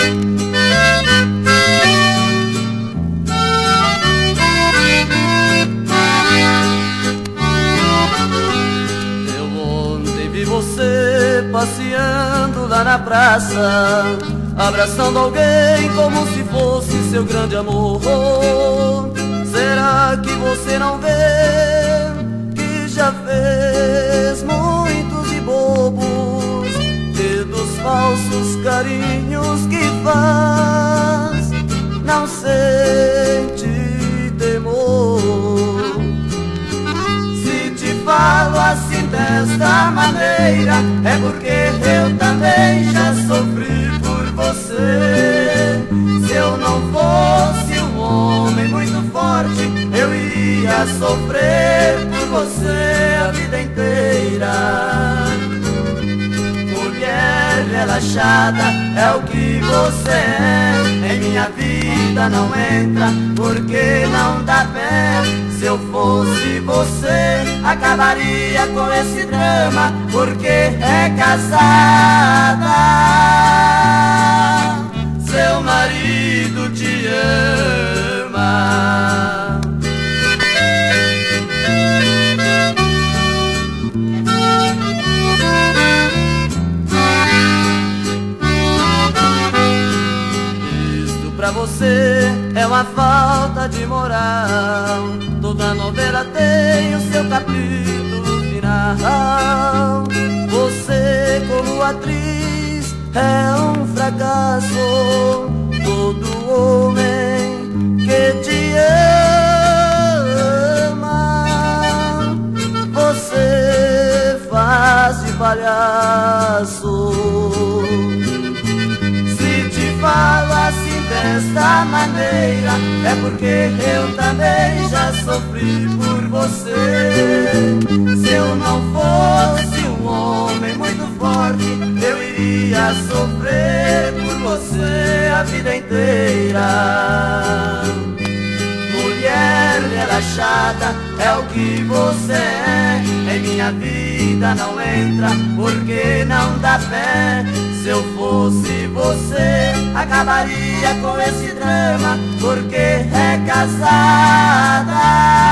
Você passeando lá na praça, abraçando alguém como se fosse seu grande amor. Será que você não vê que já fez muitos e bobos e dos falsos carinhos que faz não sente temor? Se te falo assim desta maneira, é porque eu também já sofri por você. Se eu não fosse um homem muito forte, eu iria sofrer por você a vida inteira. Mulher relaxada é o que você é, em minha vida não entra, porque não dá pé. Se eu fosse você, acabaria com esse drama, porque é casada. Seu marido te ama. Isto pra você é uma falta de moral. Toda novela tem o seu capítulo final. Você como atriz é um fracasso. Todo homem que te ama, você faz de palhaço. Se te falo assim desta maneira, é porque eu também já sofri por você. Se eu não fosse um homem muito forte, eu iria sofrer por você a vida inteira. Mulher relaxada é o que você é, em minha vida não entra, porque não dá pé. Se eu fosse você, acabaria com esse drama, porque é casada.